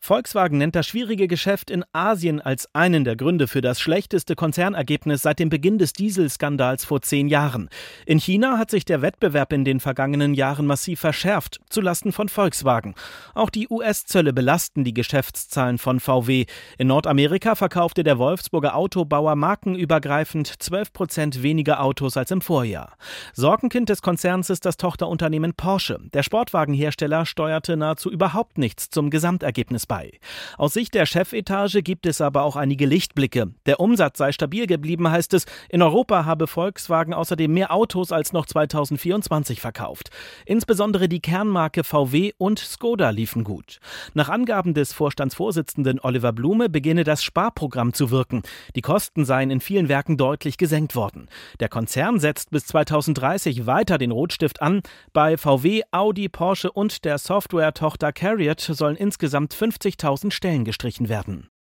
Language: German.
Volkswagen nennt das schwierige Geschäft in Asien als einen der Gründe für das schlechteste Konzernergebnis seit dem Beginn des Dieselskandals vor 10 Jahren. In China hat sich der Wettbewerb in den vergangenen Jahren massiv verschärft, zulasten von Volkswagen. Auch die US-Zölle belasten die Geschäftszahlen von VW. In Nordamerika verkaufte der Wolfsburger Autobauer markenübergreifend 12% weniger Autos als im Vorjahr. Sorgenkind des Konzerns ist das Tochterunternehmen Porsche. Der Sportwagenhersteller steuerte nahezu überhaupt nichts zum Gesamtergebnis bei. Aus Sicht der Chefetage gibt es aber auch einige Lichtblicke. Der Umsatz sei stabil geblieben, heißt es. In Europa habe Volkswagen außerdem mehr Autos als noch 2024 verkauft. Insbesondere die Kernmarke VW und Skoda liefen gut. Nach Angaben des Vorstandsvorsitzenden Oliver Blume beginne das Sparprogramm zu wirken. Die Kosten seien in vielen Werken deutlich gesenkt worden. Der Konzern setzt bis 2030 weiter den Rotstift an. Bei VW, Audi, Porsche und der Software-Tochter CARIAD sollen insgesamt 50.000 Stellen gestrichen werden.